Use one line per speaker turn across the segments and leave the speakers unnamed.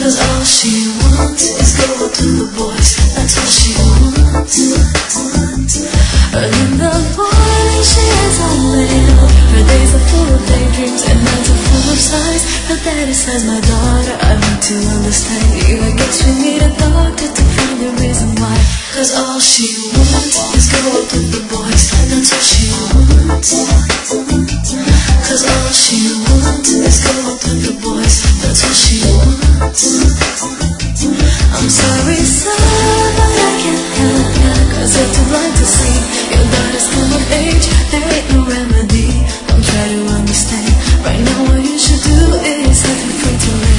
'Cause all she wants is go to the boys. That's all she wants. Early in the morning she is on mail. Her days are full of daydreams and nights are full of sighs. Her daddy says, my daughter, I need to understand you. I guess we need a doctor to find the reason why. 'Cause all she wants is go to the boys. That's all she wants. 'Cause all she wants is go to the boys. That's all she wants. I'm sorry, son, but I can't help ya. 'Cause you're too blind to see your daughter's come of age. There ain't no remedy. Don't try to understand. Right now what you should do is set her free to live.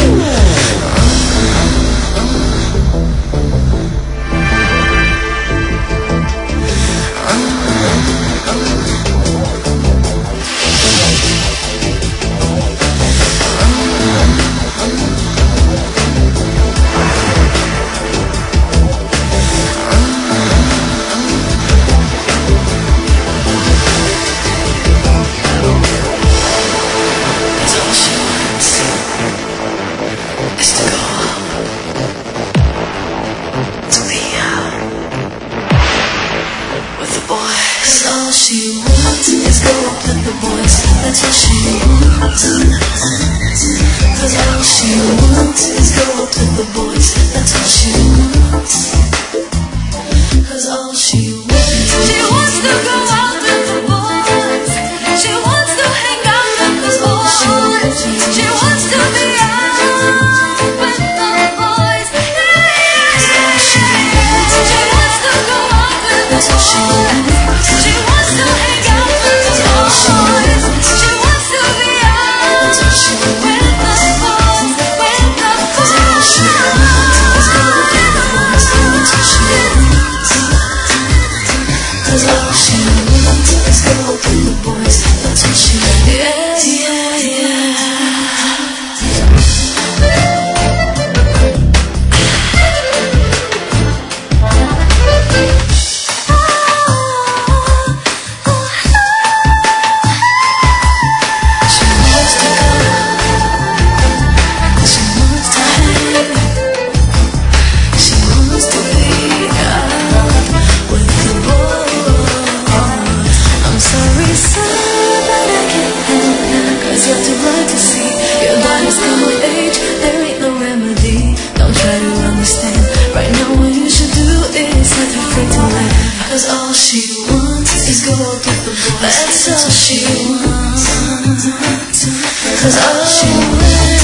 All she wants is go up with the boys. That's all she wants. 'Cause all she wants is go up with the boys. That's all she wants. 'Cause all she wants. She wants to go out with the boys. She wants to hang out with the boys. She wants to be out with the boys. Yeah. She wants to go out with the boys. That's all she wants. She wants to hang out with the boys. She wants to be out with the boys. With the boys. She wants to go with the boys. That's all she wants. 'Cause all she wants is go with the boys. That's all she wants. Yeah, yeah, yeah. All she wants is go out with the boys. That's all she wants. 'Cause all she wants